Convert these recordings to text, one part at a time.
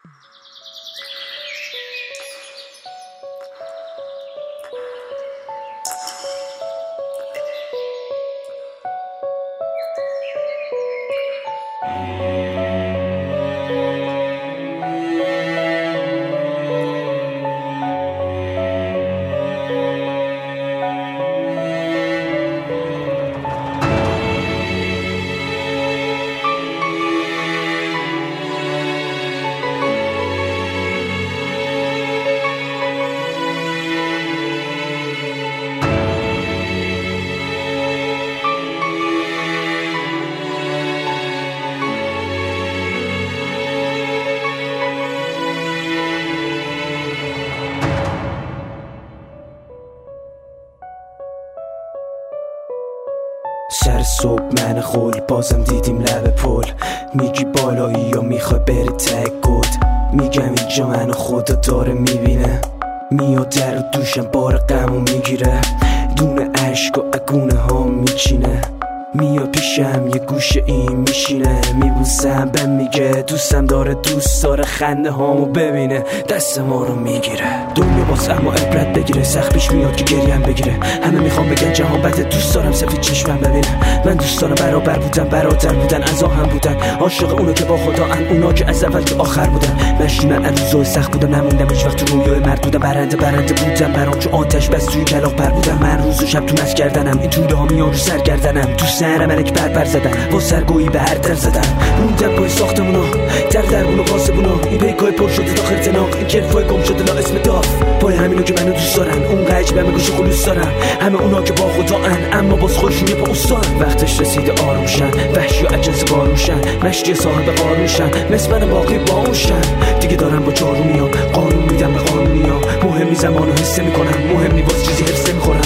سر صبح من خول بازم دیدیم لب پل. میگی بالایی یا میخوای بری تک گود. میگم اینجا منو خدا داره میبینه. میاد در و دوشم بار غمو میگیره. دونه عشق و اگونه ها میچینه. میاد پیشم یه گوشه این میشینه. میبوسم بهم میگه دوستم داره، دوست داره خنده هامو ببینه. دست ما رو میگیره. دنیا باز اما عبرت بگیره. سخت پیش میاد که گریم بگیره. همه میخوام بگن جهان بده، دوست دارم سفید چشمم ببینه. من دوست دارم برابر بودن، برادر بودن، از آهن بودن. عاشق اونو که با خدا ان، اونا که از اول که آخر بودن. مشتی من از روزای سخت بودم، نموندم هیچ وقت تو رویای مرد بودم. برنده بودم برام چون آتش بس توی کلاغ پر بودم. من روز و شب تو مس کردنم، این توله ها میان رو سر گردنم. تو سرم ملک پر زدن، با سرگویی به هر در زدن. موندم پای ساختمونا، دربون و پاسبونا. این بیگای پر شده داخل تناق، این کلفای گم شده لا اسم داف. پای همینو که منو دوست دارن، اون قج به گوش خلوص دارن. همه اونا که با خدا ان، اما باز خودشون یه پا استان. وقتش رسیده آرومشن، وحشی و عجز باروشن. مشتی صاحب قانونشن، مثل من باقی باوشن. دیگه دارم با جارو میام، قانون میدم به قانونیا. مهمی زمانو حس میکنم، مهمی باز چیزی حفظ میخورم.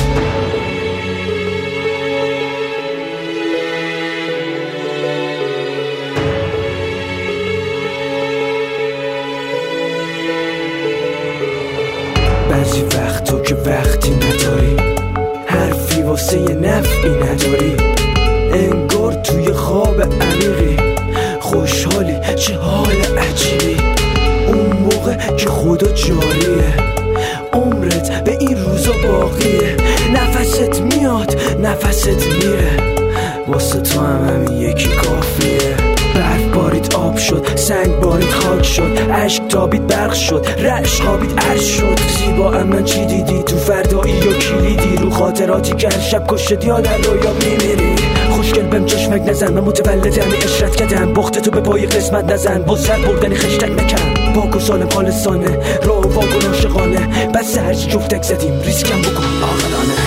بعضی وقتا که وقتی نداری، حرفی واسه یه نفعی نداری. انگار توی خواب عمیقی، خوشحالی چه حال عجیبی. اون موقع که خدا جاریه، عمرت به این روزا باقیه. نفست میاد نفست میره، واسه تو هم همین یکی کافیه. برف بارید آب شد، سنگ بارید خاک شد. عشق تابید برق شد، رعش خوابید عرش شد. زیبا اما چی دیدی تو فردایی یا کلیدی؟ رو خاطراتی که هر شب کشت یا در رویا میمیری. خوشگل بهم چشمک نزن، من متولد همین اشرت کردم. بخت تو به پای قسمت نزن، با سر بردنی خشتک نکن. باکو سالم خالصانه، راه و واگن عاشقانه. بس هرچی جفتک زدیم، ریسکم بکن عاقلانه.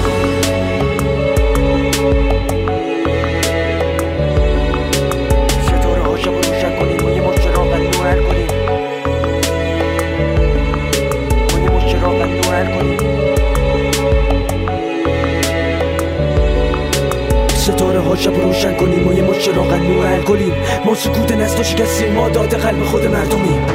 ستاره ها شب روشن کنیم و یه مشت راغن نور کنیم. ما سکوت نسل و شکستیم، ما داده قلب خود مردمی.